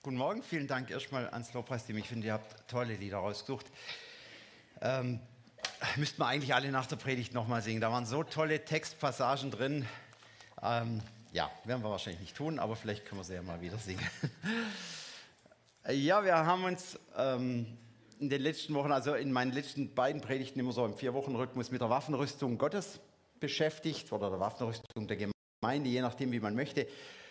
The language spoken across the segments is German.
Guten Morgen, vielen Dank erstmal ans Lobpreisteam. Ich finde, ihr habt tolle Lieder rausgesucht. Müssten wir eigentlich alle nach der Predigt nochmal singen. Da waren so tolle Textpassagen drin. Ja, werden wir wahrscheinlich nicht tun, aber vielleicht können wir sie ja mal wieder singen. Ja, wir haben uns in den letzten Wochen, also in meinen letzten beiden Predigten immer so im 4-Wochen-Rhythmus mit der Waffenrüstung Gottes beschäftigt oder der Waffenrüstung der Gemeinde, je nachdem, wie man möchte.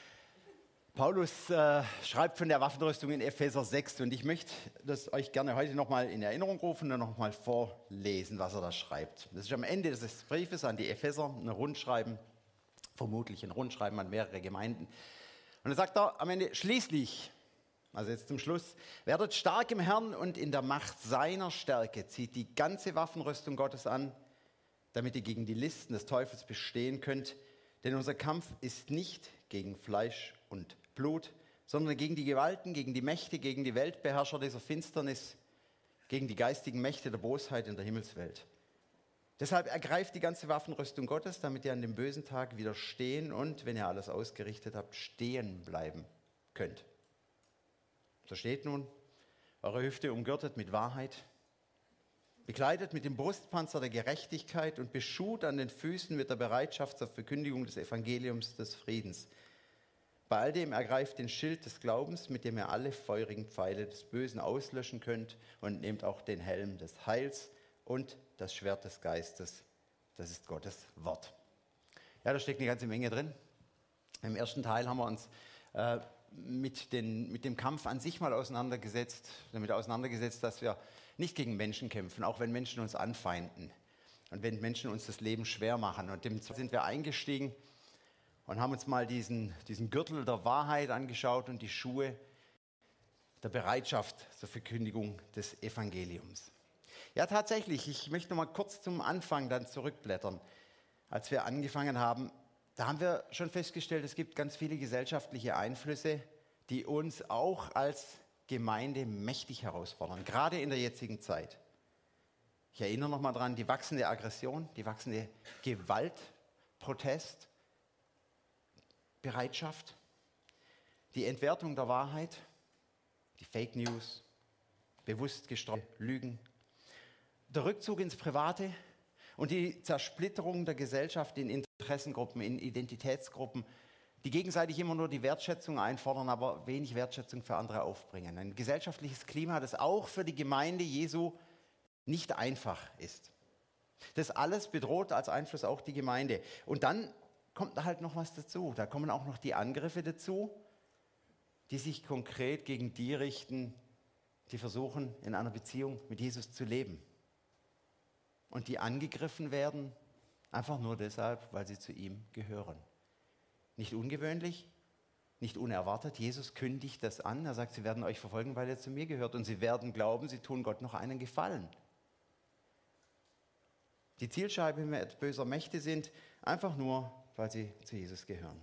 Paulus schreibt von der Waffenrüstung in Epheser 6 und ich möchte das euch gerne heute nochmal in Erinnerung rufen und nochmal vorlesen, was er da schreibt. Das ist am Ende des Briefes an die Epheser, ein Rundschreiben, vermutlich ein Rundschreiben an mehrere Gemeinden. Und dann sagt er am Ende, schließlich, also jetzt zum Schluss, werdet stark im Herrn und in der Macht seiner Stärke, zieht die ganze Waffenrüstung Gottes an, damit ihr gegen die Listen des Teufels bestehen könnt, denn unser Kampf ist nicht gegen Fleisch und Blut, sondern gegen die Gewalten, gegen die Mächte, gegen die Weltbeherrscher dieser Finsternis, gegen die geistigen Mächte der Bosheit in der Himmelswelt. Deshalb ergreift die ganze Waffenrüstung Gottes, damit ihr an dem bösen Tag widerstehen und, wenn ihr alles ausgerichtet habt, stehen bleiben könnt. So steht nun, eure Hüfte umgürtet mit Wahrheit, bekleidet mit dem Brustpanzer der Gerechtigkeit und beschut an den Füßen mit der Bereitschaft zur Verkündigung des Evangeliums des Friedens. Bei all dem ergreift den Schild des Glaubens, mit dem ihr alle feurigen Pfeile des Bösen auslöschen könnt, und nehmt auch den Helm des Heils und das Schwert des Geistes. Das ist Gottes Wort. Ja, da steckt eine ganze Menge drin. Im ersten Teil haben wir uns mit dem Kampf an sich mal damit auseinandergesetzt, dass wir nicht gegen Menschen kämpfen, auch wenn Menschen uns anfeinden und wenn Menschen uns das Leben schwer machen. Und dem sind wir eingestiegen und haben uns mal diesen Gürtel der Wahrheit angeschaut und die Schuhe der Bereitschaft zur Verkündigung des Evangeliums. Ja, tatsächlich, ich möchte noch mal kurz zum Anfang dann zurückblättern. Als wir angefangen haben, da haben wir schon festgestellt, es gibt ganz viele gesellschaftliche Einflüsse, die uns auch als Gemeinde mächtig herausfordern, gerade in der jetzigen Zeit. Ich erinnere noch mal dran, die wachsende Aggression, die wachsende Gewalt, Protest, Bereitschaft, die Entwertung der Wahrheit, die Fake News, bewusst gestreute Lügen, der Rückzug ins Private und die Zersplitterung der Gesellschaft in Interessengruppen, in Identitätsgruppen, die gegenseitig immer nur die Wertschätzung einfordern, aber wenig Wertschätzung für andere aufbringen. Ein gesellschaftliches Klima, das auch für die Gemeinde Jesu nicht einfach ist. Das alles bedroht als Einfluss auch die Gemeinde. Und dann kommt da halt noch was dazu. Da kommen auch noch die Angriffe dazu, die sich konkret gegen die richten, die versuchen, in einer Beziehung mit Jesus zu leben. Und die angegriffen werden, einfach nur deshalb, weil sie zu ihm gehören. Nicht ungewöhnlich, nicht unerwartet. Jesus kündigt das an. Er sagt, sie werden euch verfolgen, weil ihr zu mir gehört. Und sie werden glauben, sie tun Gott noch einen Gefallen. Die Zielscheibe böser Mächte sind einfach nur, weil sie zu Jesus gehören.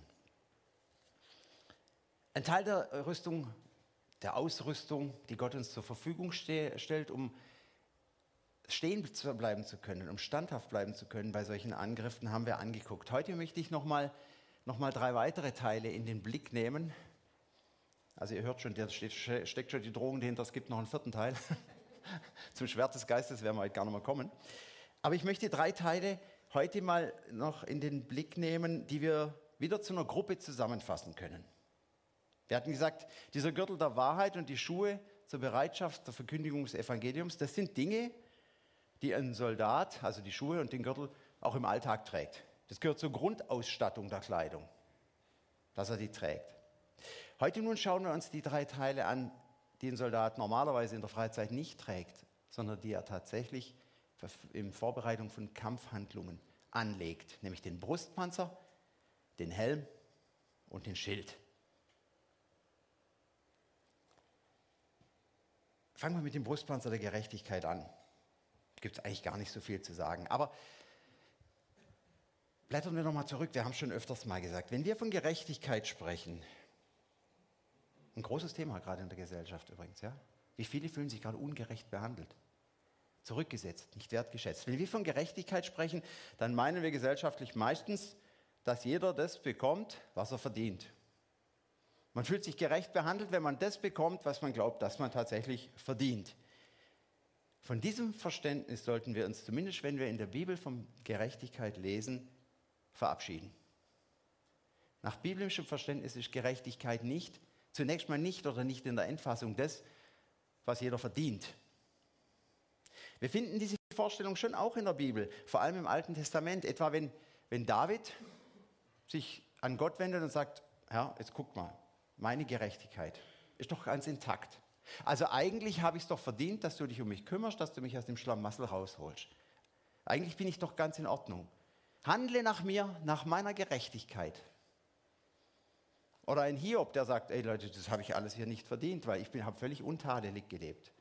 Ein Teil der Rüstung, der Ausrüstung, die Gott uns zur Verfügung stellt, um stehen bleiben zu können, um standhaft bleiben zu können bei solchen Angriffen, haben wir angeguckt. Heute möchte ich noch mal 3 weitere Teile in den Blick nehmen. Also ihr hört schon, da steckt schon die Drohung dahinter, es gibt noch einen 4. Teil. Zum Schwert des Geistes werden wir heute gar nicht mehr kommen. Aber ich möchte 3 Teile heute mal noch in den Blick nehmen, die wir wieder zu einer Gruppe zusammenfassen können. Wir hatten gesagt, dieser Gürtel der Wahrheit und die Schuhe zur Bereitschaft der Verkündigung des Evangeliums, das sind Dinge, die ein Soldat, also die Schuhe und den Gürtel, auch im Alltag trägt. Das gehört zur Grundausstattung der Kleidung, dass er die trägt. Heute nun schauen wir uns die 3 Teile an, die ein Soldat normalerweise in der Freizeit nicht trägt, sondern die er tatsächlich in Vorbereitung von Kampfhandlungen anlegt, nämlich den Brustpanzer, den Helm und den Schild. Fangen wir mit dem Brustpanzer der Gerechtigkeit an. Da gibt es eigentlich gar nicht so viel zu sagen. Aber blättern wir nochmal zurück. Wir haben schon öfters mal gesagt, wenn wir von Gerechtigkeit sprechen, ein großes Thema gerade in der Gesellschaft übrigens, ja? Wie viele fühlen sich gerade ungerecht behandelt, zurückgesetzt, nicht wertgeschätzt. Wenn wir von Gerechtigkeit sprechen, dann meinen wir gesellschaftlich meistens, dass jeder das bekommt, was er verdient. Man fühlt sich gerecht behandelt, wenn man das bekommt, was man glaubt, dass man tatsächlich verdient. Von diesem Verständnis sollten wir uns, zumindest wenn wir in der Bibel von Gerechtigkeit lesen, verabschieden. Nach biblischem Verständnis ist Gerechtigkeit zunächst mal nicht oder nicht in der Endfassung das, was jeder verdient. Wir finden diese Vorstellung schon auch in der Bibel, vor allem im Alten Testament. Etwa wenn David sich an Gott wendet und sagt, Herr, jetzt guck mal, meine Gerechtigkeit ist doch ganz intakt. Also eigentlich habe ich es doch verdient, dass du dich um mich kümmerst, dass du mich aus dem Schlamassel rausholst. Eigentlich bin ich doch ganz in Ordnung. Handle nach mir, nach meiner Gerechtigkeit. Oder ein Hiob, der sagt, ey Leute, das habe ich alles hier nicht verdient, weil ich habe völlig untadelig gelebt.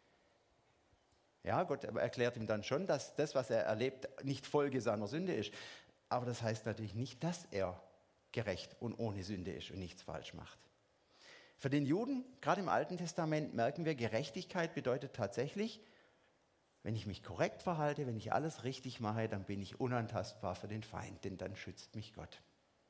Ja, Gott erklärt ihm dann schon, dass das, was er erlebt, nicht Folge seiner Sünde ist. Aber das heißt natürlich nicht, dass er gerecht und ohne Sünde ist und nichts falsch macht. Für den Juden, gerade im Alten Testament, merken wir, Gerechtigkeit bedeutet tatsächlich, wenn ich mich korrekt verhalte, wenn ich alles richtig mache, dann bin ich unantastbar für den Feind, denn dann schützt mich Gott.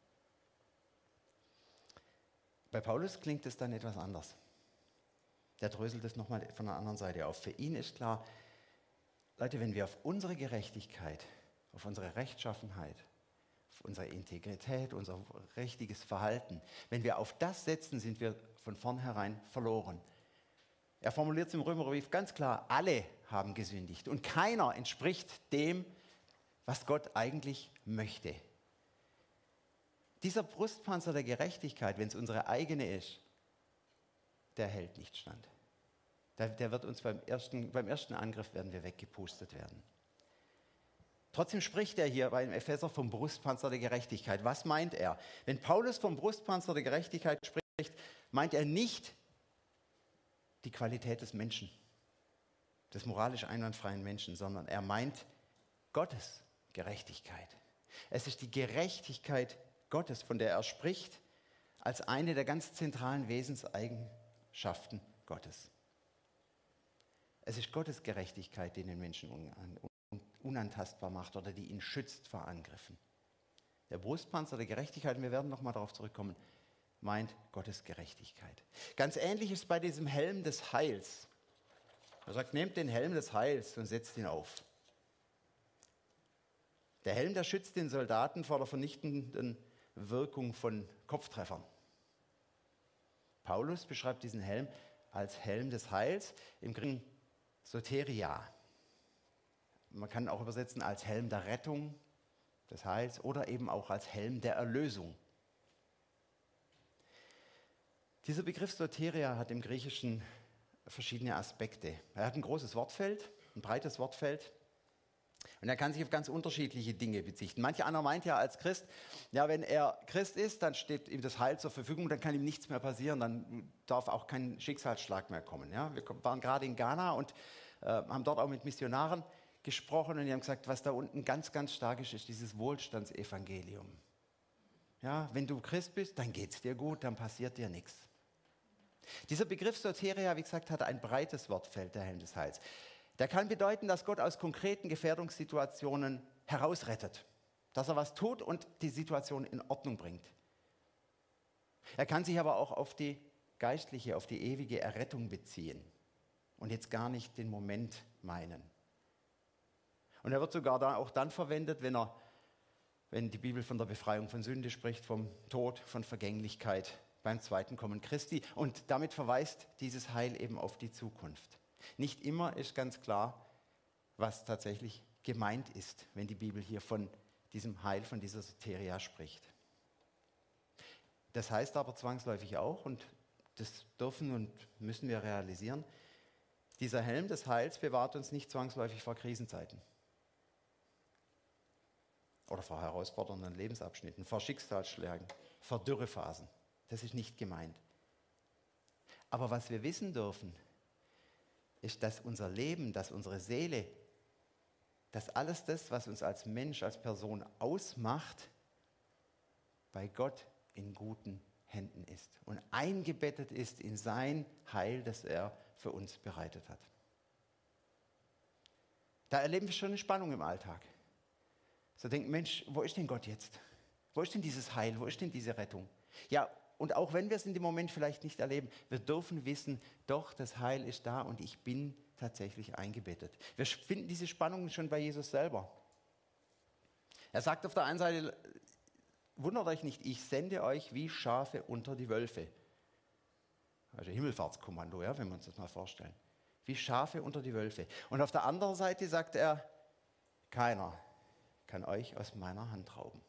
Bei Paulus klingt es dann etwas anders. Der dröselt es nochmal von der anderen Seite auf. Für ihn ist klar, Leute, wenn wir auf unsere Gerechtigkeit, auf unsere Rechtschaffenheit, auf unsere Integrität, unser richtiges Verhalten, wenn wir auf das setzen, sind wir von vornherein verloren. Er formuliert es im Römerbrief ganz klar, alle haben gesündigt und keiner entspricht dem, was Gott eigentlich möchte. Dieser Brustpanzer der Gerechtigkeit, wenn es unsere eigene ist, der hält nicht stand. Der wird uns beim ersten Angriff werden wir weggepustet werden. Trotzdem spricht er hier beim Epheser vom Brustpanzer der Gerechtigkeit. Was meint er? Wenn Paulus vom Brustpanzer der Gerechtigkeit spricht, meint er nicht die Qualität des Menschen, des moralisch einwandfreien Menschen, sondern er meint Gottes Gerechtigkeit. Es ist die Gerechtigkeit Gottes, von der er spricht, als eine der ganz zentralen Wesenseigenschaften Gottes. Es ist Gottes Gerechtigkeit, die den Menschen unantastbar macht oder die ihn schützt vor Angriffen. Der Brustpanzer der Gerechtigkeit, und wir werden nochmal darauf zurückkommen, meint Gottes Gerechtigkeit. Ganz ähnlich ist es bei diesem Helm des Heils. Er sagt, nehmt den Helm des Heils und setzt ihn auf. Der Helm, der schützt den Soldaten vor der vernichtenden Wirkung von Kopftreffern. Paulus beschreibt diesen Helm als Helm des Heils, im Griechischen Soteria. Man kann auch übersetzen als Helm der Rettung, des Heils oder eben auch als Helm der Erlösung. Dieser Begriff Soteria hat im Griechischen verschiedene Aspekte. Er hat ein großes Wortfeld, ein breites Wortfeld. Und er kann sich auf ganz unterschiedliche Dinge beziehen. Manch einer meint ja als Christ, ja, wenn er Christ ist, dann steht ihm das Heil zur Verfügung, dann kann ihm nichts mehr passieren, dann darf auch kein Schicksalsschlag mehr kommen. Ja? Wir waren gerade in Ghana und haben dort auch mit Missionaren gesprochen und die haben gesagt, was da unten ganz, ganz stark ist, ist dieses Wohlstandsevangelium. Ja, wenn du Christ bist, dann geht es dir gut, dann passiert dir nichts. Dieser Begriff Soteria, wie gesagt, hat ein breites Wortfeld, der Helm des Heils. Der kann bedeuten, dass Gott aus konkreten Gefährdungssituationen herausrettet, dass er was tut und die Situation in Ordnung bringt. Er kann sich aber auch auf die geistliche, auf die ewige Errettung beziehen und jetzt gar nicht den Moment meinen. Und er wird sogar auch dann verwendet, wenn die Bibel von der Befreiung von Sünde spricht, vom Tod, von Vergänglichkeit beim zweiten Kommen Christi. Und damit verweist dieses Heil eben auf die Zukunft. Nicht immer ist ganz klar, was tatsächlich gemeint ist, wenn die Bibel hier von diesem Heil, von dieser Soteria spricht. Das heißt aber zwangsläufig auch, und das dürfen und müssen wir realisieren, dieser Helm des Heils bewahrt uns nicht zwangsläufig vor Krisenzeiten oder vor herausfordernden Lebensabschnitten, vor Schicksalsschlägen, vor Dürrephasen. Das ist nicht gemeint. Aber was wir wissen dürfen, ist, dass unser Leben, dass unsere Seele, dass alles das, was uns als Mensch, als Person ausmacht, bei Gott in guten Händen ist und eingebettet ist in sein Heil, das er für uns bereitet hat. Da erleben wir schon eine Spannung im Alltag. So denken, Mensch, wo ist denn Gott jetzt? Wo ist denn dieses Heil? Wo ist denn diese Rettung? Ja, Und auch wenn wir es in dem Moment vielleicht nicht erleben, wir dürfen wissen, doch, das Heil ist da und ich bin tatsächlich eingebettet. Wir finden diese Spannung schon bei Jesus selber. Er sagt auf der einen Seite, wundert euch nicht, ich sende euch wie Schafe unter die Wölfe. Also Himmelfahrtskommando, ja, wenn wir uns das mal vorstellen. Wie Schafe unter die Wölfe. Und auf der anderen Seite sagt er, keiner kann euch aus meiner Hand rauben.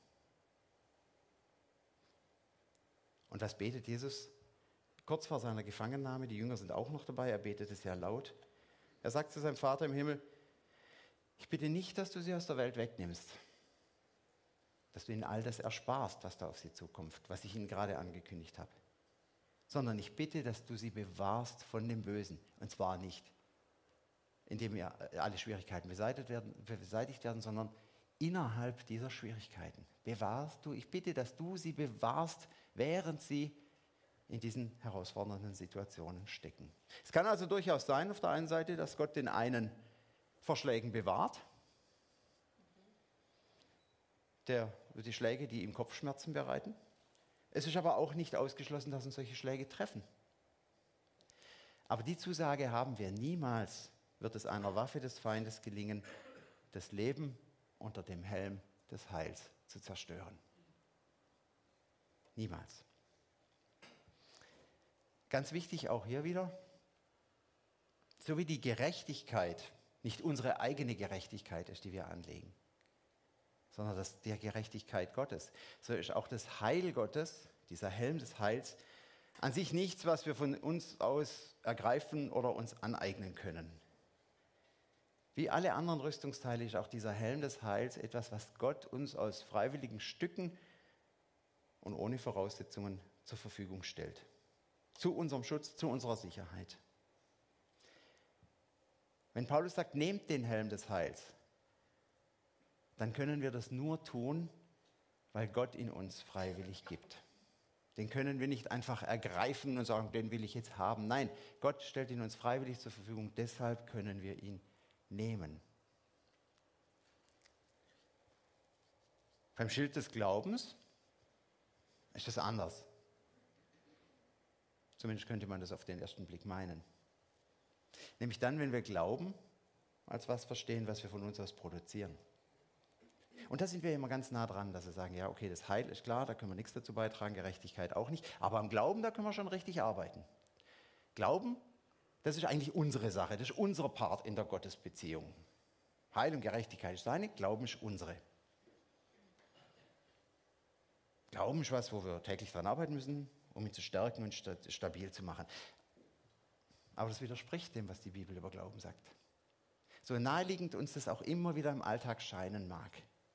Und was betet Jesus? Kurz vor seiner Gefangennahme, die Jünger sind auch noch dabei, er betet es ja laut. Er sagt zu seinem Vater im Himmel, ich bitte nicht, dass du sie aus der Welt wegnimmst, dass du ihnen all das ersparst, was da auf sie zukommt, was ich ihnen gerade angekündigt habe, sondern ich bitte, dass du sie bewahrst von dem Bösen. Und zwar nicht, indem ja alle Schwierigkeiten beseitigt werden, sondern innerhalb dieser Schwierigkeiten. Ich bitte, dass du sie bewahrst, während sie in diesen herausfordernden Situationen stecken. Es kann also durchaus sein, auf der einen Seite, dass Gott den einen vor Schlägen bewahrt, die Schläge, die ihm Kopfschmerzen bereiten. Es ist aber auch nicht ausgeschlossen, dass uns solche Schläge treffen. Aber die Zusage haben wir: Niemals wird es einer Waffe des Feindes gelingen, das Leben unter dem Helm des Heils zu zerstören. Niemals. Ganz wichtig auch hier wieder, so wie die Gerechtigkeit nicht unsere eigene Gerechtigkeit ist, die wir anlegen, sondern das der Gerechtigkeit Gottes, so ist auch das Heil Gottes, dieser Helm des Heils, an sich nichts, was wir von uns aus ergreifen oder uns aneignen können. Wie alle anderen Rüstungsteile ist auch dieser Helm des Heils etwas, was Gott uns aus freiwilligen Stücken und ohne Voraussetzungen zur Verfügung stellt. Zu unserem Schutz, zu unserer Sicherheit. Wenn Paulus sagt, nehmt den Helm des Heils, dann können wir das nur tun, weil Gott ihn uns freiwillig gibt. Den können wir nicht einfach ergreifen und sagen, den will ich jetzt haben. Nein, Gott stellt ihn uns freiwillig zur Verfügung, deshalb können wir ihn nehmen. Beim Schild des Glaubens ist das anders. Zumindest könnte man das auf den ersten Blick meinen. Nämlich dann, wenn wir Glauben als was verstehen, was wir von uns aus produzieren. Und da sind wir immer ganz nah dran, dass wir sagen, ja, okay, das Heil ist klar, da können wir nichts dazu beitragen, Gerechtigkeit auch nicht. Aber am Glauben, da können wir schon richtig arbeiten. Glauben, das ist eigentlich unsere Sache, das ist unser Part in der Gottesbeziehung. Heil und Gerechtigkeit ist seine, Glauben ist unsere. Glauben ist was, wo wir täglich daran arbeiten müssen, um ihn zu stärken und stabil zu machen. Aber das widerspricht dem, was die Bibel über Glauben sagt. So naheliegend uns das auch immer wieder im Alltag scheinen mag.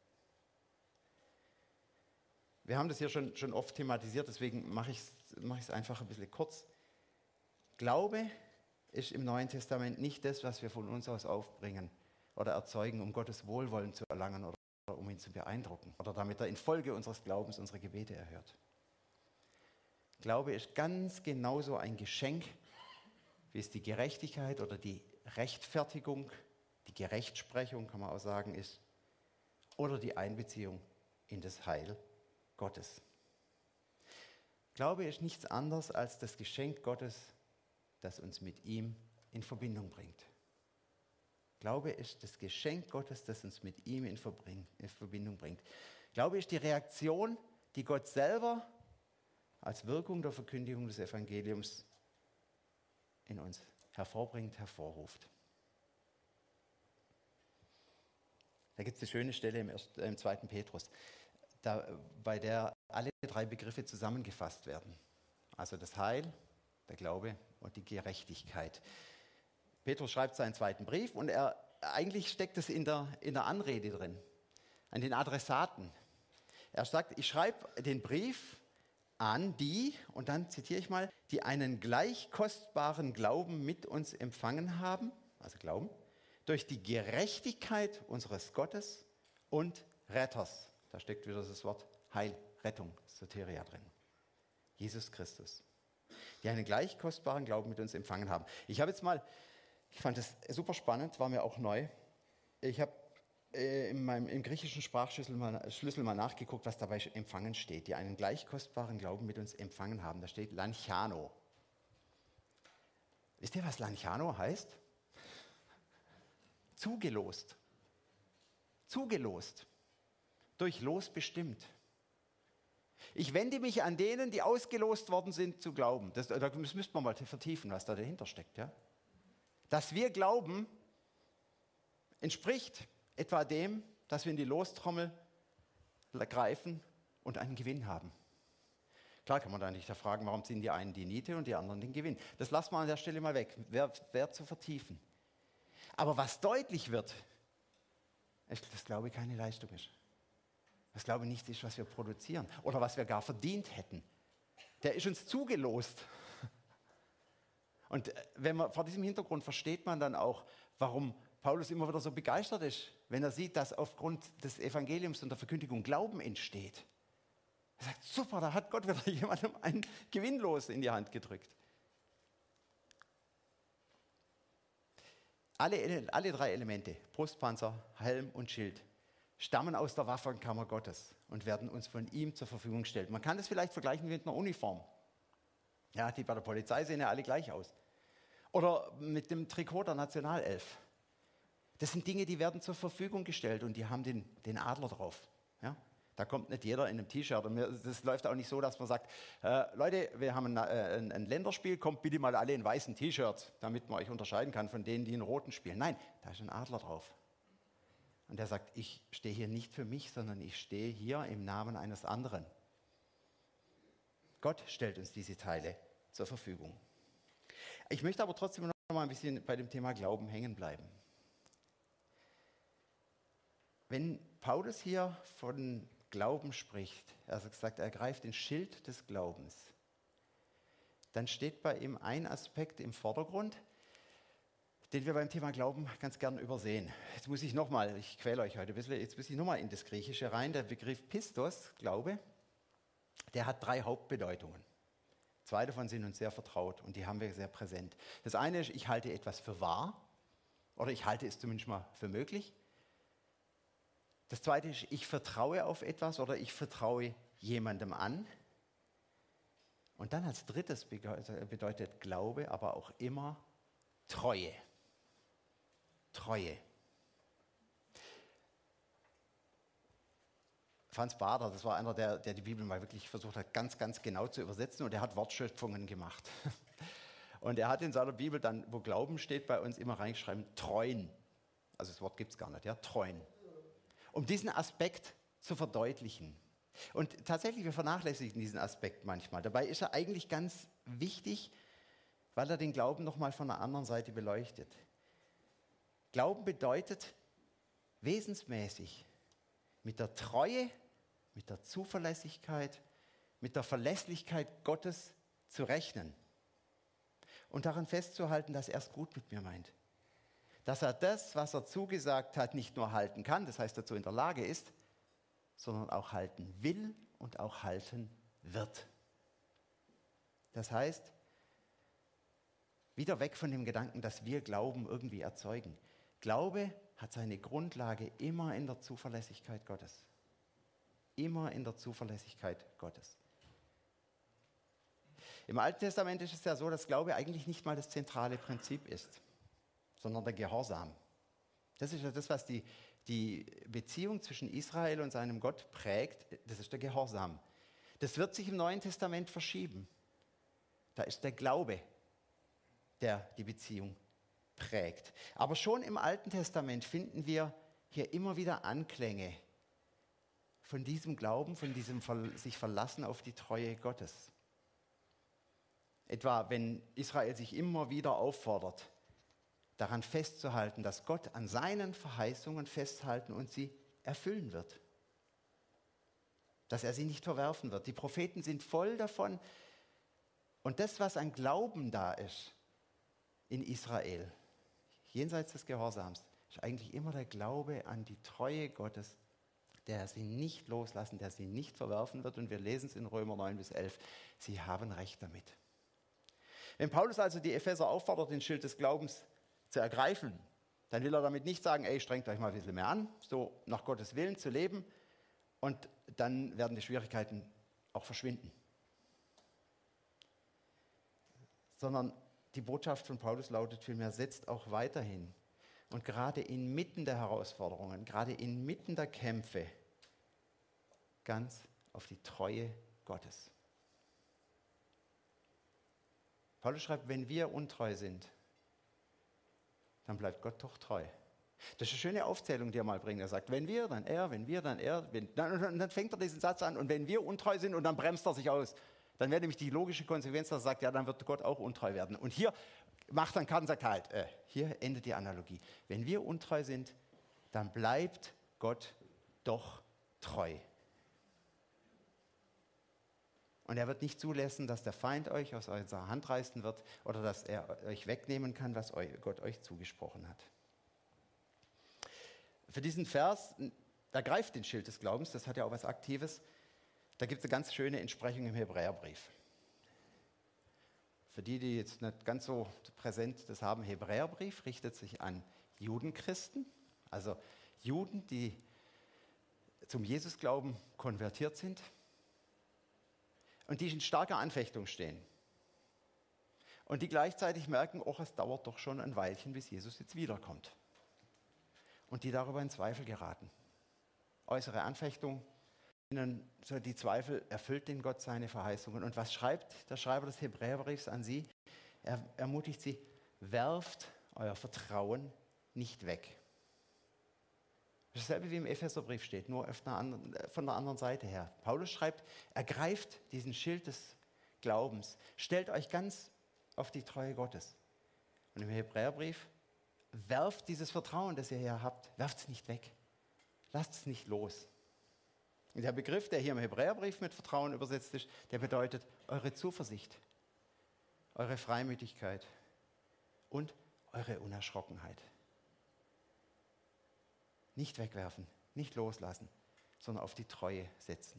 Wir haben das hier schon oft thematisiert, deswegen mache ich es einfach ein bisschen kurz. Glaube ist im Neuen Testament nicht das, was wir von uns aus aufbringen oder erzeugen, um Gottes Wohlwollen zu erlangen oder um ihn zu beeindrucken oder damit er infolge unseres Glaubens unsere Gebete erhört. Glaube ist ganz genauso ein Geschenk, wie es die Gerechtigkeit oder die Rechtfertigung, die Gerechtsprechung, kann man auch sagen, ist, oder die Einbeziehung in das Heil Gottes. Glaube ist nichts anderes als das Geschenk Gottes, das uns mit ihm in Verbindung bringt. Glaube ist das Geschenk Gottes, das uns mit ihm in Verbindung bringt. Glaube ist die Reaktion, die Gott selber als Wirkung der Verkündigung des Evangeliums in uns hervorbringt, hervorruft. Da gibt es eine schöne Stelle im 2. Petrus, bei der alle drei Begriffe zusammengefasst werden. Also das Heil, der Glaube und die Gerechtigkeit. Petrus schreibt seinen zweiten Brief und eigentlich steckt es in der Anrede drin, an den Adressaten. Er sagt, ich schreibe den Brief an die, und dann zitiere ich mal, die einen gleich kostbaren Glauben mit uns empfangen haben, also Glauben, durch die Gerechtigkeit unseres Gottes und Retters. Da steckt wieder das Wort Heil, Rettung, Soteria drin. Jesus Christus. Die einen gleich kostbaren Glauben mit uns empfangen haben. Ich fand das super spannend, war mir auch neu. Ich habe im griechischen Sprachschlüssel mal nachgeguckt, was dabei empfangen steht, die einen gleich kostbaren Glauben mit uns empfangen haben. Da steht Lanchano. Wisst ihr, was Lanchano heißt? Zugelost. Zugelost. Durch Los bestimmt. Ich wende mich an denen, die ausgelost worden sind, zu glauben. Das müsste man mal vertiefen, was da dahinter steckt. Ja? Dass wir glauben, entspricht etwa dem, dass wir in die Lostrommel greifen und einen Gewinn haben. Klar kann man da nicht fragen, warum ziehen die einen die Niete und die anderen den Gewinn. Das lassen wir an der Stelle mal weg, wäre zu vertiefen. Aber was deutlich wird, ist, dass Glaube keine Leistung ist. Das Glaube nichts ist, was wir produzieren oder was wir gar verdient hätten. Der ist uns zugelost. Und wenn man vor diesem Hintergrund versteht man dann auch, warum Paulus immer wieder so begeistert ist, wenn er sieht, dass aufgrund des Evangeliums und der Verkündigung Glauben entsteht. Er sagt, super, da hat Gott wieder jemandem ein Gewinnlos in die Hand gedrückt. Alle drei Elemente, Brustpanzer, Helm und Schild, stammen aus der Waffenkammer Gottes und werden uns von ihm zur Verfügung gestellt. Man kann das vielleicht vergleichen mit einer Uniform. Ja, die bei der Polizei sehen ja alle gleich aus. Oder mit dem Trikot der Nationalelf. Das sind Dinge, die werden zur Verfügung gestellt und die haben den Adler drauf. Ja? Da kommt nicht jeder in einem T-Shirt. Und das läuft auch nicht so, dass man sagt, Leute, wir haben ein Länderspiel, kommt bitte mal alle in weißen T-Shirts, damit man euch unterscheiden kann von denen, die in roten spielen. Nein, da ist ein Adler drauf. Und der sagt, ich stehe hier nicht für mich, sondern ich stehe hier im Namen eines anderen. Gott stellt uns diese Teile zur Verfügung. Ich möchte aber trotzdem noch mal ein bisschen bei dem Thema Glauben hängen bleiben. Wenn Paulus hier von Glauben spricht, also gesagt, er greift den Schild des Glaubens, dann steht bei ihm ein Aspekt im Vordergrund, den wir beim Thema Glauben ganz gern übersehen. Jetzt muss ich nochmal, ich quäle euch heute ein bisschen, jetzt muss ich nochmal in das Griechische rein. Der Begriff Pistos, Glaube, der hat 3 Hauptbedeutungen. 2 davon sind uns sehr vertraut und die haben wir sehr präsent. Das eine ist, ich halte etwas für wahr oder ich halte es zumindest mal für möglich. Das zweite ist, ich vertraue auf etwas oder ich vertraue jemandem an. Und dann als drittes bedeutet Glaube aber auch immer Treue. Treue. Franz Baader, das war einer, der die Bibel mal wirklich versucht hat, ganz, ganz genau zu übersetzen und er hat Wortschöpfungen gemacht. Und er hat in seiner Bibel dann, wo Glauben steht, bei uns immer reingeschrieben, treuen. Also das Wort gibt es gar nicht, ja, treuen. Um diesen Aspekt zu verdeutlichen. Und tatsächlich, wir vernachlässigen diesen Aspekt manchmal. Dabei ist er eigentlich ganz wichtig, weil er den Glauben nochmal von einer anderen Seite beleuchtet. Glauben bedeutet wesensmäßig mit der Treue, mit der Zuverlässigkeit, mit der Verlässlichkeit Gottes zu rechnen und daran festzuhalten, dass er es gut mit mir meint. Dass er das, was er zugesagt hat, nicht nur halten kann, das heißt dazu in der Lage ist, sondern auch halten will und auch halten wird. Das heißt, wieder weg von dem Gedanken, dass wir Glauben irgendwie erzeugen. Glaube hat seine Grundlage immer in der Zuverlässigkeit Gottes. Immer in der Zuverlässigkeit Gottes. Im Alten Testament ist es ja so, dass Glaube eigentlich nicht mal das zentrale Prinzip ist, sondern der Gehorsam. Das ist ja das, was die Beziehung zwischen Israel und seinem Gott prägt, das ist der Gehorsam. Das wird sich im Neuen Testament verschieben. Da ist der Glaube, der die Beziehung prägt. Aber schon im Alten Testament finden wir hier immer wieder Anklänge von diesem Glauben, von diesem sich verlassen auf die Treue Gottes. Etwa, wenn Israel sich immer wieder auffordert, daran festzuhalten, dass Gott an seinen Verheißungen festhalten und sie erfüllen wird. Dass er sie nicht verwerfen wird. Die Propheten sind voll davon. Und das, was an Glauben da ist in Israel, jenseits des Gehorsams, ist eigentlich immer der Glaube an die Treue Gottes, der sie nicht loslassen, der sie nicht verwerfen wird. Und wir lesen es in Römer 9 bis 11. Sie haben Recht damit. Wenn Paulus also die Epheser auffordert, den Schild des Glaubens zu ergreifen, dann will er damit nicht sagen, ey, strengt euch mal ein bisschen mehr an, so nach Gottes Willen zu leben, und dann werden die Schwierigkeiten auch verschwinden. Sondern die Botschaft von Paulus lautet vielmehr, setzt auch weiterhin und gerade inmitten der Herausforderungen, gerade inmitten der Kämpfe, ganz auf die Treue Gottes. Paulus schreibt, wenn wir untreu sind, dann bleibt Gott doch treu. Das ist eine schöne Aufzählung, die er mal bringt. Er sagt, wenn wir, dann er, wenn wir, dann er. Dann fängt er diesen Satz an, und wenn wir untreu sind, und dann bremst er sich aus. Dann wäre nämlich die logische Konsequenz, dass er sagt, ja, dann wird Gott auch untreu werden. Und hier macht er einen Cut und sagt halt, hier endet die Analogie. Wenn wir untreu sind, dann bleibt Gott doch treu. Und er wird nicht zulassen, dass der Feind euch aus eurer Hand reißen wird oder dass er euch wegnehmen kann, was Gott euch zugesprochen hat. Für diesen Vers, ergreift den Schild des Glaubens, das hat ja auch was Aktives. Da gibt es eine ganz schöne Entsprechung im Hebräerbrief. Für die, die jetzt nicht ganz so präsent das haben, Hebräerbrief richtet sich an Judenchristen, also Juden, die zum Jesusglauben konvertiert sind und die in starker Anfechtung stehen. Und die gleichzeitig merken, es dauert doch schon ein Weilchen, bis Jesus jetzt wiederkommt. Und die darüber in Zweifel geraten. Äußere Anfechtung, ihnen so die Zweifel, erfüllt denn Gott seine Verheißungen? Und was schreibt der Schreiber des Hebräerbriefs an sie? Er ermutigt sie, werft euer Vertrauen nicht weg. Das ist dasselbe wie im Epheserbrief steht, nur von der anderen Seite her. Paulus schreibt, ergreift diesen Schild des Glaubens, stellt euch ganz auf die Treue Gottes. Und im Hebräerbrief, werft dieses Vertrauen, das ihr hier habt, werft es nicht weg. Lasst es nicht los. Und der Begriff, der hier im Hebräerbrief mit Vertrauen übersetzt ist, der bedeutet eure Zuversicht, eure Freimütigkeit und eure Unerschrockenheit. Nicht wegwerfen, nicht loslassen, sondern auf die Treue setzen.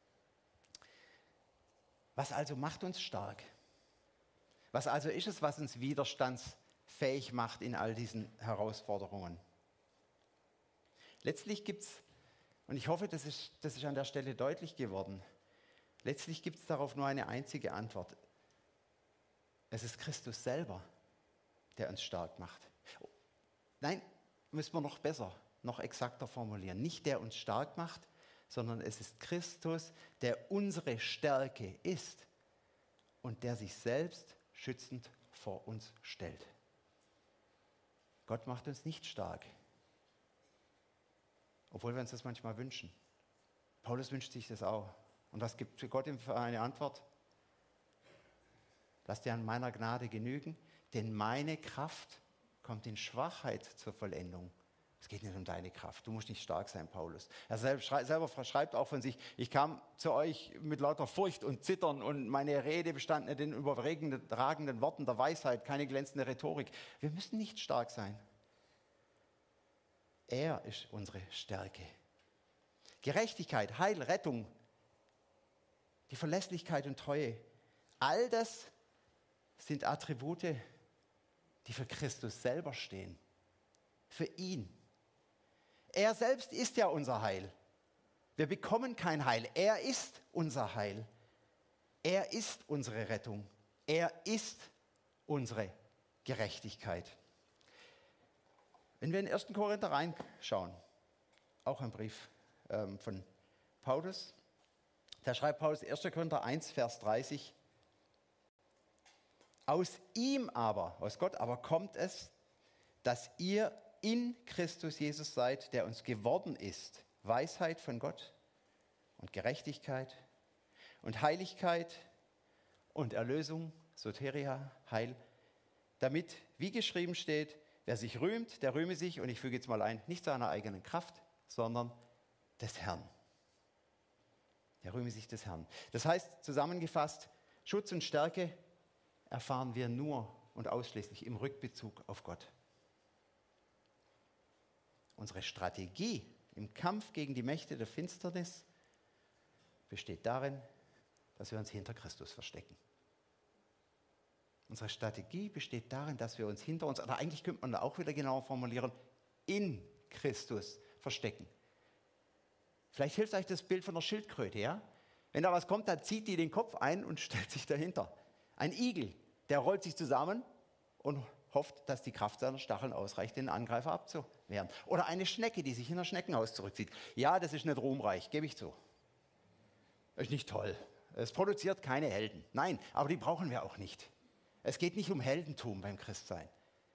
Was also macht uns stark? Was also ist es, was uns widerstandsfähig macht in all diesen Herausforderungen? Letztlich gibt es, und ich hoffe, das ist an der Stelle deutlich geworden, letztlich gibt es darauf nur eine einzige Antwort. Es ist Christus selber, der uns stark macht. Nein, müssen wir noch besser, noch exakter formulieren. Nicht der uns stark macht, sondern es ist Christus, der unsere Stärke ist und der sich selbst schützend vor uns stellt. Gott macht uns nicht stark, obwohl wir uns das manchmal wünschen. Paulus wünscht sich das auch. Und was gibt Gott ihm für eine Antwort? Lass dir an meiner Gnade genügen, denn meine Kraft kommt in Schwachheit zur Vollendung. Es geht nicht um deine Kraft. Du musst nicht stark sein, Paulus. Er selber schreibt auch von sich, ich kam zu euch mit lauter Furcht und Zittern und meine Rede bestand nicht in überragenden Worten der Weisheit, keine glänzende Rhetorik. Wir müssen nicht stark sein. Er ist unsere Stärke. Gerechtigkeit, Heil, Rettung, die Verlässlichkeit und Treue, all das sind Attribute, die für Christus selber stehen. Für ihn. Er selbst ist ja unser Heil. Wir bekommen kein Heil. Er ist unser Heil. Er ist unsere Rettung. Er ist unsere Gerechtigkeit. Wenn wir in 1. Korinther reinschauen, auch ein Brief von Paulus, da schreibt Paulus 1. Korinther 1, Vers 30, aus ihm aber, aus Gott aber kommt es, dass ihr in Christus Jesus seid, der uns geworden ist, Weisheit von Gott und Gerechtigkeit und Heiligkeit und Erlösung, Soteria, Heil, damit, wie geschrieben steht, wer sich rühmt, der rühme sich, und ich füge jetzt mal ein, nicht seiner eigenen Kraft, sondern des Herrn. Der rühme sich des Herrn. Das heißt, zusammengefasst, Schutz und Stärke erfahren wir nur und ausschließlich im Rückbezug auf Gott. Unsere Strategie im Kampf gegen die Mächte der Finsternis besteht darin, dass wir uns hinter Christus verstecken. Unsere Strategie besteht darin, dass wir uns hinter uns, oder eigentlich könnte man da auch wieder genauer formulieren, in Christus verstecken. Vielleicht hilft euch das Bild von der Schildkröte, ja? Wenn da was kommt, dann zieht die den Kopf ein und stellt sich dahinter. Ein Igel, der rollt sich zusammen und hofft, dass die Kraft seiner Stacheln ausreicht, den Angreifer abzuwehren. Oder eine Schnecke, die sich in ein Schneckenhaus zurückzieht. Ja, das ist nicht ruhmreich, gebe ich zu. Ist nicht toll. Es produziert keine Helden. Nein, aber die brauchen wir auch nicht. Es geht nicht um Heldentum beim Christsein.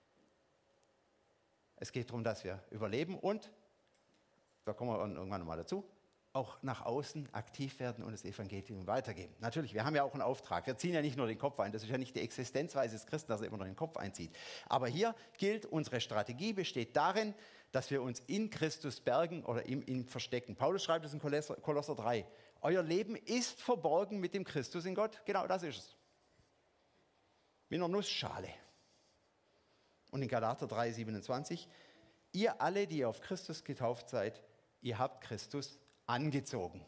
Es geht darum, dass wir überleben und, da kommen wir irgendwann mal dazu, auch nach außen aktiv werden und das Evangelium weitergeben. Natürlich, wir haben ja auch einen Auftrag. Wir ziehen ja nicht nur den Kopf ein. Das ist ja nicht die Existenzweise des Christen, dass er immer nur den Kopf einzieht. Aber hier gilt, unsere Strategie besteht darin, dass wir uns in Christus bergen oder in ihm verstecken. Paulus schreibt es in Kolosser 3. Euer Leben ist verborgen mit dem Christus in Gott. Genau das ist es. Wie eine Nussschale. Und in Galater 3, 27. Ihr alle, die ihr auf Christus getauft seid, ihr habt Christus angezogen.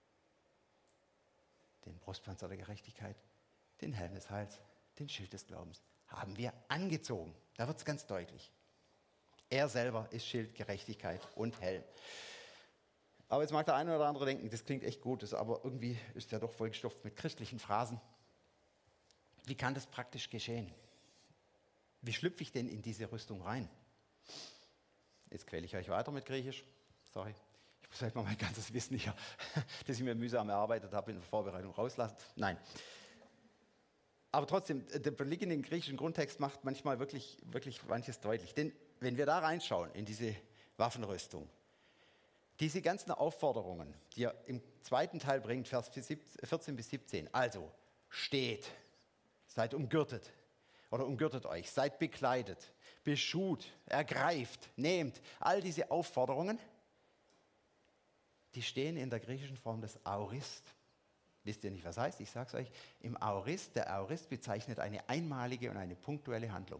Den Brustpanzer der Gerechtigkeit, den Helm des Heils, den Schild des Glaubens haben wir angezogen. Da wird es ganz deutlich. Er selber ist Schild, Gerechtigkeit und Helm. Aber jetzt mag der eine oder andere denken, das klingt echt gut, aber irgendwie ist ja doch vollgestopft mit christlichen Phrasen. Wie kann das praktisch geschehen? Wie schlüpfe ich denn in diese Rüstung rein? Jetzt quäle ich euch weiter mit Griechisch. Sorry. Ich muss halt mal mein ganzes Wissen hier, das ich mir mühsam erarbeitet habe, in der Vorbereitung rauslassen. Nein. Aber trotzdem, der Blick in den griechischen Grundtext macht manchmal wirklich manches deutlich. Denn wenn wir da reinschauen in diese Waffenrüstung, diese ganzen Aufforderungen, die er im zweiten Teil bringt, Vers 14 bis 17, also steht, seid umgürtet oder umgürtet euch, seid bekleidet, beschut, ergreift, nehmt, all diese Aufforderungen, die stehen in der griechischen Form des Aorist. Wisst ihr nicht, was heißt? Ich sage es euch, im Aorist, der Aorist bezeichnet eine einmalige und eine punktuelle Handlung.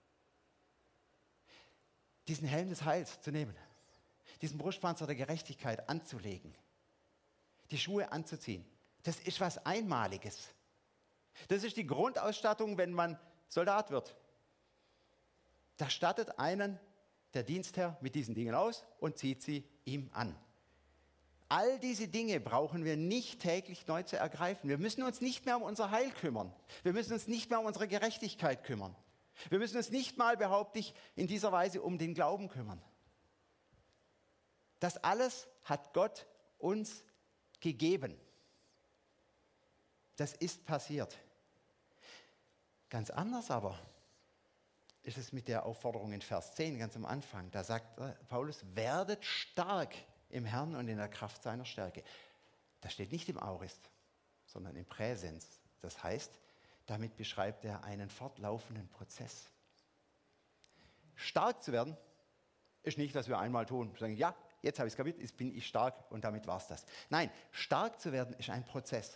Diesen Helm des Heils zu nehmen, diesen Brustpanzer der Gerechtigkeit anzulegen, die Schuhe anzuziehen, das ist was Einmaliges. Das ist die Grundausstattung, wenn man Soldat wird. Da stattet einen der Dienstherr mit diesen Dingen aus und zieht sie ihm an. All diese Dinge brauchen wir nicht täglich neu zu ergreifen. Wir müssen uns nicht mehr um unser Heil kümmern. Wir müssen uns nicht mehr um unsere Gerechtigkeit kümmern. Wir müssen uns nicht mal, behaupte ich, in dieser Weise um den Glauben kümmern. Das alles hat Gott uns gegeben. Das ist passiert. Ganz anders aber ist es mit der Aufforderung in Vers 10, ganz am Anfang. Da sagt Paulus, werdet stark im Herrn und in der Kraft seiner Stärke. Das steht nicht im Aorist, sondern im Präsens. Das heißt, damit beschreibt er einen fortlaufenden Prozess. Stark zu werden, ist nicht, was wir einmal tun. Wir sagen, ja, jetzt habe ich es kapiert, jetzt bin ich stark und damit war es das. Nein, stark zu werden ist ein Prozess.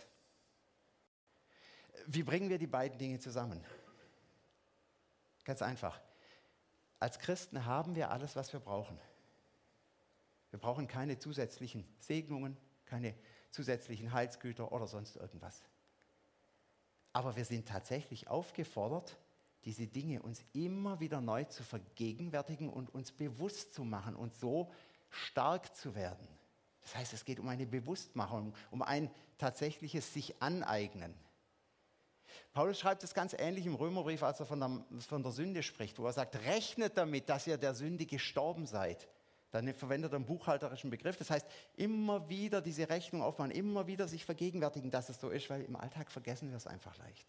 Wie bringen wir die beiden Dinge zusammen? Ganz einfach. Als Christen haben wir alles, was wir brauchen. Wir brauchen keine zusätzlichen Segnungen, keine zusätzlichen Heilsgüter oder sonst irgendwas. Aber wir sind tatsächlich aufgefordert, diese Dinge uns immer wieder neu zu vergegenwärtigen und uns bewusst zu machen und so stark zu werden. Das heißt, es geht um eine Bewusstmachung, um ein tatsächliches sich aneignen. Paulus schreibt es ganz ähnlich im Römerbrief, als er von der Sünde spricht, wo er sagt, rechnet damit, dass ihr der Sünde gestorben seid. Dann verwendet er einen buchhalterischen Begriff. Das heißt, immer wieder diese Rechnung aufmachen, immer wieder sich vergegenwärtigen, dass es so ist, weil im Alltag vergessen wir es einfach leicht.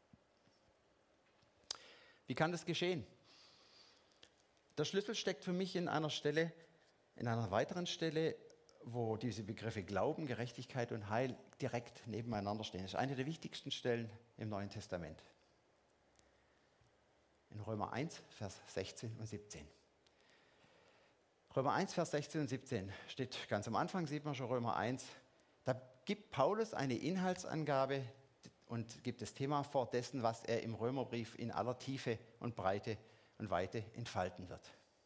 Wie kann das geschehen? Der Schlüssel steckt für mich in einer Stelle, in einer weiteren Stelle, wo diese Begriffe Glauben, Gerechtigkeit und Heil direkt nebeneinander stehen. Das ist eine der wichtigsten Stellen im Neuen Testament. In Römer 1, Vers 16 und 17. Römer 1, Vers 16 und 17 steht ganz am Anfang, sieht man schon Römer 1. Da gibt Paulus eine Inhaltsangabe und gibt das Thema vor dessen, was er im Römerbrief in aller Tiefe und Breite und Weite entfalten wird.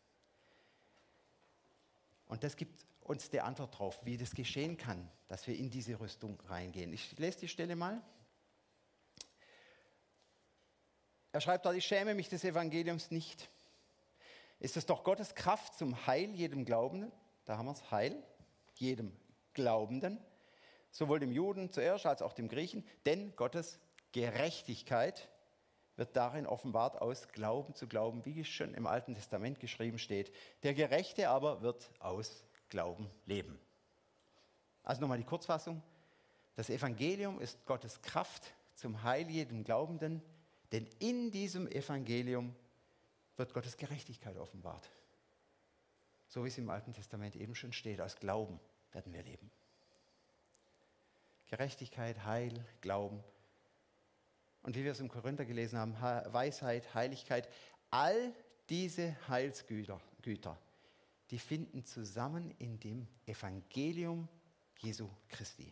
Und das gibt uns die Antwort darauf, wie das geschehen kann, dass wir in diese Rüstung reingehen. Ich lese die Stelle mal. Er schreibt dort, ich schäme mich des Evangeliums nicht. Ist es doch Gottes Kraft zum Heil jedem Glaubenden? Da haben wir es, Heil jedem Glaubenden, sowohl dem Juden zuerst als auch dem Griechen, denn Gottes Gerechtigkeit wird darin offenbart aus Glauben zu Glauben, wie es schon im Alten Testament geschrieben steht. Der Gerechte aber wird aus Glauben leben. Also nochmal die Kurzfassung. Das Evangelium ist Gottes Kraft zum Heil jedem Glaubenden, denn in diesem Evangelium wird Gottes Gerechtigkeit offenbart. So wie es im Alten Testament eben schon steht, aus Glauben werden wir leben. Gerechtigkeit, Heil, Glauben. Und wie wir es im Korinther gelesen haben, Weisheit, Heiligkeit, all diese Heilsgüter, die finden zusammen in dem Evangelium Jesu Christi,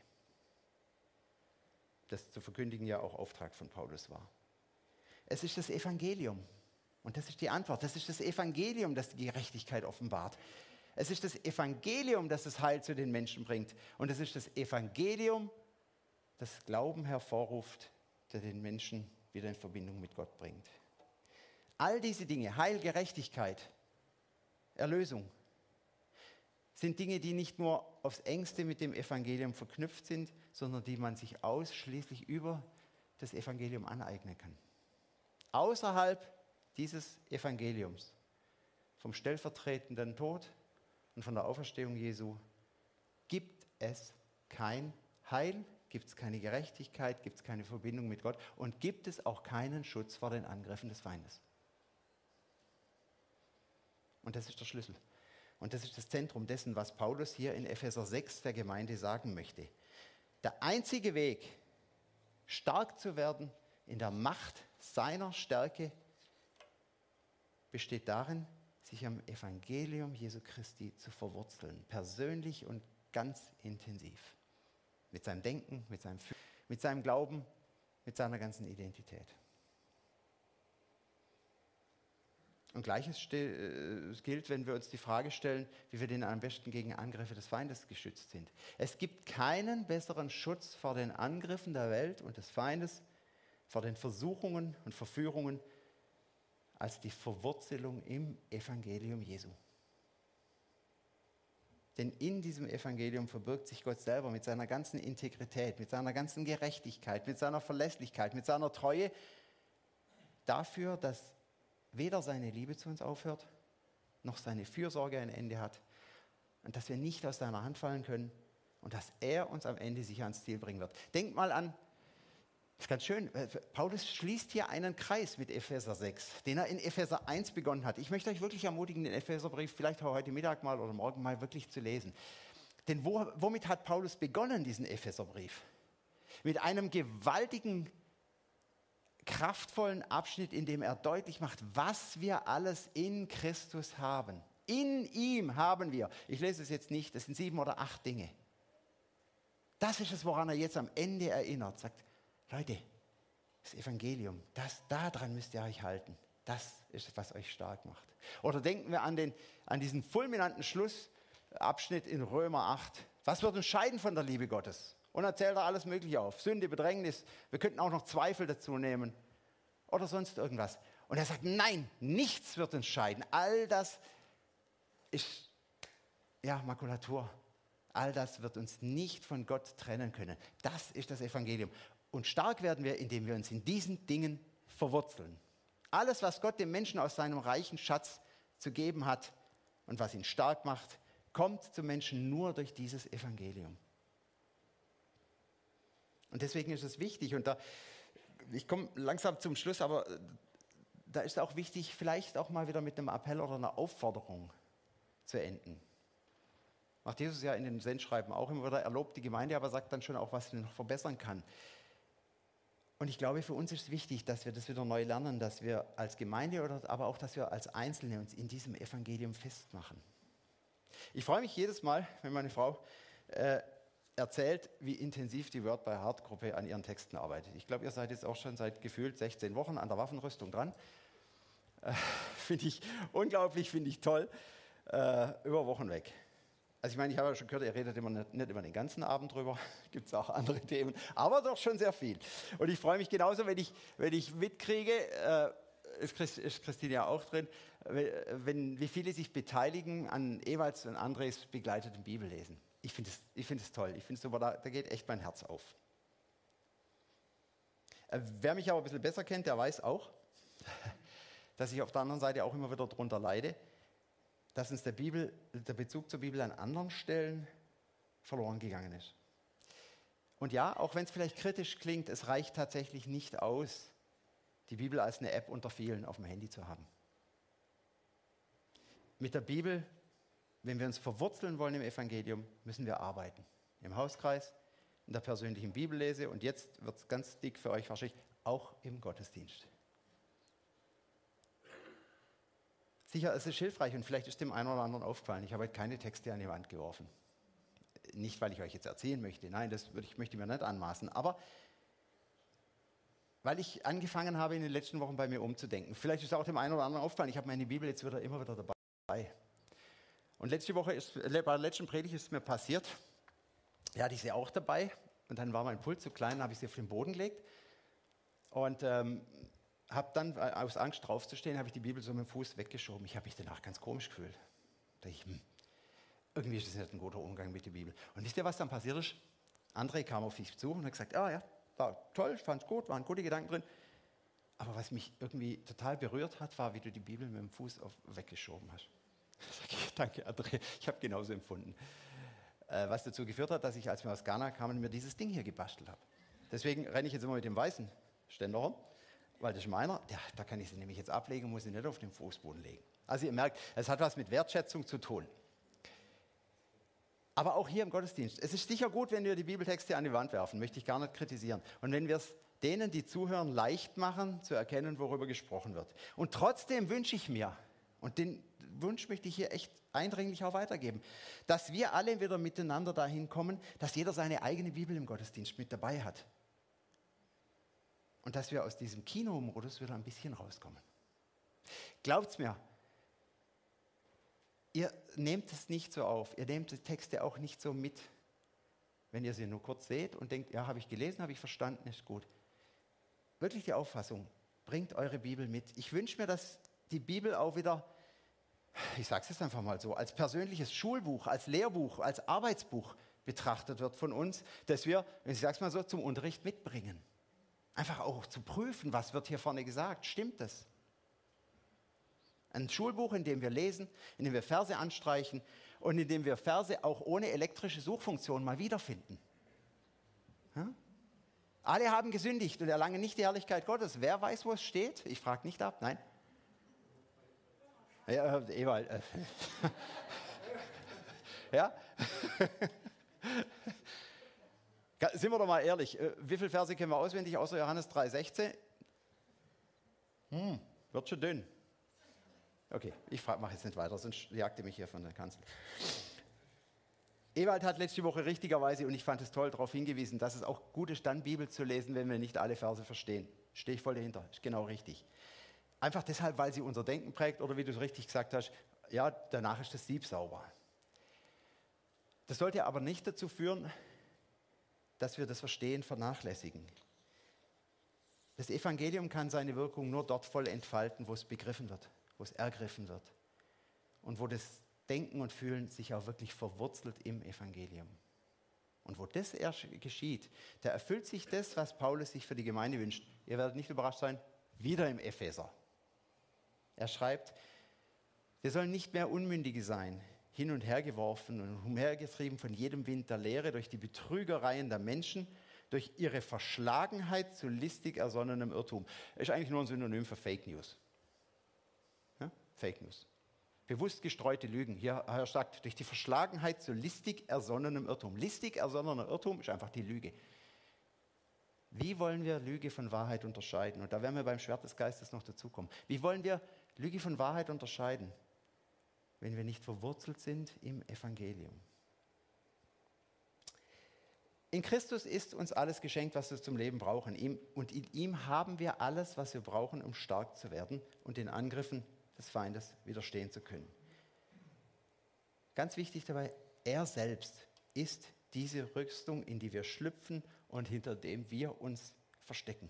das zu verkündigen ja auch Auftrag von Paulus war. Es ist das Evangelium und das ist die Antwort. Das ist das Evangelium, das die Gerechtigkeit offenbart. Es ist das Evangelium, das das Heil zu den Menschen bringt. Und es ist das Evangelium, das Glauben hervorruft, der den Menschen wieder in Verbindung mit Gott bringt. All diese Dinge, Heil, Gerechtigkeit, Erlösung, sind Dinge, die nicht nur aufs Engste mit dem Evangelium verknüpft sind, sondern die man sich ausschließlich über das Evangelium aneignen kann. Außerhalb dieses Evangeliums, vom stellvertretenden Tod und von der Auferstehung Jesu, gibt es kein Heil, gibt es keine Gerechtigkeit, gibt es keine Verbindung mit Gott und gibt es auch keinen Schutz vor den Angriffen des Feindes. Und das ist der Schlüssel. Und das ist das Zentrum dessen, was Paulus hier in Epheser 6 der Gemeinde sagen möchte. Der einzige Weg, stark zu werden in der Macht seiner Stärke, besteht darin, sich am Evangelium Jesu Christi zu verwurzeln, persönlich und ganz intensiv. Mit seinem Denken, mit seinem Glauben, mit seiner ganzen Identität. Und Gleiches gilt, wenn wir uns die Frage stellen, wie wir denn am besten gegen Angriffe des Feindes geschützt sind. Es gibt keinen besseren Schutz vor den Angriffen der Welt und des Feindes, vor den Versuchungen und Verführungen, als die Verwurzelung im Evangelium Jesu. Denn in diesem Evangelium verbirgt sich Gott selber mit seiner ganzen Integrität, mit seiner ganzen Gerechtigkeit, mit seiner Verlässlichkeit, mit seiner Treue dafür, dass weder seine Liebe zu uns aufhört, noch seine Fürsorge ein Ende hat und dass wir nicht aus seiner Hand fallen können und dass er uns am Ende sicher ans Ziel bringen wird. Denkt mal an, das ist ganz schön, Paulus schließt hier einen Kreis mit Epheser 6, den er in Epheser 1 begonnen hat. Ich möchte euch wirklich ermutigen, den Epheserbrief vielleicht heute Mittag mal oder morgen mal wirklich zu lesen. Denn womit hat Paulus begonnen, diesen Epheserbrief? Mit einem gewaltigen, kraftvollen Abschnitt, in dem er deutlich macht, was wir alles in Christus haben. In ihm haben wir, ich lese es jetzt nicht, das sind 7 oder 8 Dinge. Das ist es, woran er jetzt am Ende erinnert, sagt, Leute, das Evangelium, daran müsst ihr euch halten. Das ist es, was euch stark macht. Oder denken wir an diesen fulminanten Schlussabschnitt in Römer 8. Was wird uns scheiden von der Liebe Gottes? Und er zählt da alles Mögliche auf. Sünde, Bedrängnis, wir könnten auch noch Zweifel dazu nehmen. Oder sonst irgendwas. Und er sagt, nein, nichts wird uns scheiden. All das ist, Makulatur. All das wird uns nicht von Gott trennen können. Das ist das Evangelium. Und stark werden wir, indem wir uns in diesen Dingen verwurzeln. Alles, was Gott dem Menschen aus seinem reichen Schatz zu geben hat und was ihn stark macht, kommt zum Menschen nur durch dieses Evangelium. Und deswegen ist es wichtig, und ich komme langsam zum Schluss, aber da ist auch wichtig, vielleicht auch mal wieder mit einem Appell oder einer Aufforderung zu enden. Macht Jesus ja in den Sendschreiben auch immer wieder, er lobt die Gemeinde, aber sagt dann schon auch, was sie noch verbessern kann. Und ich glaube, für uns ist es wichtig, dass wir das wieder neu lernen, dass wir als Gemeinde, aber auch, dass wir als Einzelne uns in diesem Evangelium festmachen. Ich freue mich jedes Mal, wenn meine Frau erzählt, wie intensiv die Word by Heart Gruppe an ihren Texten arbeitet. Ich glaube, ihr seid jetzt auch schon seit gefühlt 16 Wochen an der Waffenrüstung dran. Finde ich unglaublich, finde ich toll, über Wochen weg. Also ich meine, ich habe ja schon gehört, ihr redet immer nicht immer den ganzen Abend drüber, gibt es auch andere Themen, aber doch schon sehr viel. Und ich freue mich genauso, wenn ich mitkriege, ist Christine ja auch drin, wie viele sich beteiligen an Ewalds und Andres begleiteten Bibellesen. Ich finde es toll, ich finde es super, da geht echt mein Herz auf. Wer mich aber ein bisschen besser kennt, der weiß auch, dass ich auf der anderen Seite auch immer wieder darunter leide, dass uns der Bezug zur Bibel an anderen Stellen verloren gegangen ist. Und ja, auch wenn es vielleicht kritisch klingt, es reicht tatsächlich nicht aus, die Bibel als eine App unter vielen auf dem Handy zu haben. Mit der Bibel, wenn wir uns verwurzeln wollen im Evangelium, müssen wir arbeiten. Im Hauskreis, in der persönlichen Bibellese und jetzt wird es ganz dick für euch wahrscheinlich, auch im Gottesdienst. Sicher, es ist hilfreich und vielleicht ist dem einen oder anderen aufgefallen. Ich habe heute keine Texte an die Wand geworfen. Nicht, weil ich euch jetzt erzählen möchte, nein, möchte ich mir nicht anmaßen, aber weil ich angefangen habe, in den letzten Wochen bei mir umzudenken. Vielleicht ist auch dem einen oder anderen aufgefallen, ich habe meine Bibel jetzt immer wieder dabei. Und bei der letzten Predigt ist es mir passiert, ja, die ist ja auch dabei und dann war mein Pult zu klein, dann habe ich sie auf den Boden gelegt und habe dann, aus Angst draufzustehen, habe ich die Bibel so mit dem Fuß weggeschoben. Ich habe mich danach ganz komisch gefühlt. Da dachte ich, irgendwie ist das nicht ein guter Umgang mit der Bibel. Und wisst ihr, was dann passiert ist? André kam auf mich zu und hat gesagt, ja, war toll, ich fand es gut, waren gute Gedanken drin. Aber was mich irgendwie total berührt hat, war, wie du die Bibel mit dem Fuß weggeschoben hast. Danke, André, ich habe genauso empfunden. Was dazu geführt hat, dass ich, als wir aus Ghana kamen, mir dieses Ding hier gebastelt habe. Deswegen renne ich jetzt immer mit dem weißen Ständer rum. Weil das ist meiner, ja, da kann ich sie nämlich jetzt ablegen und muss sie nicht auf den Fußboden legen. Also ihr merkt, es hat was mit Wertschätzung zu tun. Aber auch hier im Gottesdienst. Es ist sicher gut, wenn wir die Bibeltexte an die Wand werfen, möchte ich gar nicht kritisieren. Und wenn wir es denen, die zuhören, leicht machen, zu erkennen, worüber gesprochen wird. Und trotzdem wünsche ich mir, und den Wunsch möchte ich hier echt eindringlich auch weitergeben, dass wir alle wieder miteinander dahin kommen, dass jeder seine eigene Bibel im Gottesdienst mit dabei hat. Und dass wir aus diesem Kinomodus wieder ein bisschen rauskommen. Glaubt's mir, ihr nehmt es nicht so auf, ihr nehmt die Texte auch nicht so mit, wenn ihr sie nur kurz seht und denkt, ja, habe ich gelesen, habe ich verstanden, ist gut. Wirklich die Auffassung, bringt eure Bibel mit. Ich wünsche mir, dass die Bibel auch wieder, ich sage es jetzt einfach mal so, als persönliches Schulbuch, als Lehrbuch, als Arbeitsbuch betrachtet wird von uns, dass wir, ich sage es mal so, zum Unterricht mitbringen. Einfach auch zu prüfen, was wird hier vorne gesagt. Stimmt das? Ein Schulbuch, in dem wir lesen, in dem wir Verse anstreichen und in dem wir Verse auch ohne elektrische Suchfunktion mal wiederfinden. Ja? Alle haben gesündigt und erlangen nicht die Herrlichkeit Gottes. Wer weiß, wo es steht? Ich frage nicht ab, nein. Ja, Ewald. Ja? Sind wir doch mal ehrlich, wie viele Verse kennen wir auswendig, außer Johannes 3,16? Wird schon dünn. Okay, ich mache jetzt nicht weiter, sonst jagt ihr mich hier von der Kanzel. Ewald hat letzte Woche richtigerweise, und ich fand es toll, darauf hingewiesen, dass es auch gut ist, dann Bibel zu lesen, wenn wir nicht alle Verse verstehen. Stehe ich voll dahinter, ist genau richtig. Einfach deshalb, weil sie unser Denken prägt, oder wie du es richtig gesagt hast, ja, danach ist das Sieb sauber. Das sollte aber nicht dazu führen, dass wir das Verstehen vernachlässigen. Das Evangelium kann seine Wirkung nur dort voll entfalten, wo es begriffen wird, wo es ergriffen wird und wo das Denken und Fühlen sich auch wirklich verwurzelt im Evangelium. Und wo das erst geschieht, da erfüllt sich das, was Paulus sich für die Gemeinde wünscht. Ihr werdet nicht überrascht sein, wieder im Epheser. Er schreibt, wir sollen nicht mehr Unmündige sein, hin und her geworfen und umhergetrieben von jedem Wind der Lehre, durch die Betrügereien der Menschen, durch ihre Verschlagenheit zu listig ersonnenem Irrtum. Ist eigentlich nur ein Synonym für Fake News. Ja? Fake News. Bewusst gestreute Lügen. Hier er sagt, durch die Verschlagenheit zu listig ersonnenem Irrtum. Listig ersonnener Irrtum ist einfach die Lüge. Wie wollen wir Lüge von Wahrheit unterscheiden? Und da werden wir beim Schwert des Geistes noch dazukommen. Wie wollen wir Lüge von Wahrheit unterscheiden, wenn wir nicht verwurzelt sind im Evangelium? In Christus ist uns alles geschenkt, was wir zum Leben brauchen. Und in ihm haben wir alles, was wir brauchen, um stark zu werden und den Angriffen des Feindes widerstehen zu können. Ganz wichtig dabei, Er selbst ist diese Rüstung, in die wir schlüpfen und hinter dem wir uns verstecken.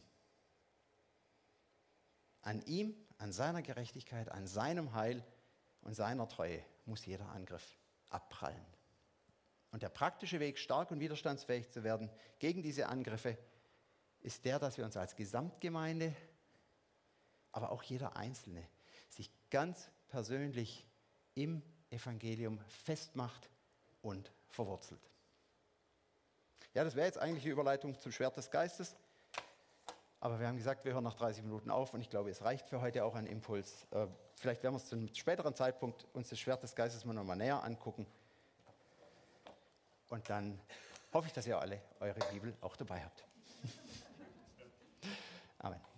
An ihm, an seiner Gerechtigkeit, an seinem Heil und seiner Treue muss jeder Angriff abprallen. Und der praktische Weg, stark und widerstandsfähig zu werden gegen diese Angriffe, ist der, dass wir uns als Gesamtgemeinde, aber auch jeder Einzelne, sich ganz persönlich im Evangelium festmacht und verwurzelt. Ja, das wäre jetzt eigentlich die Überleitung zum Schwert des Geistes. Aber wir haben gesagt, wir hören nach 30 Minuten auf und ich glaube, es reicht für heute auch ein Impuls. Vielleicht werden wir uns zu einem späteren Zeitpunkt uns das Schwert des Geistes mal nochmal näher angucken. Und dann hoffe ich, dass ihr alle eure Bibel auch dabei habt. Amen.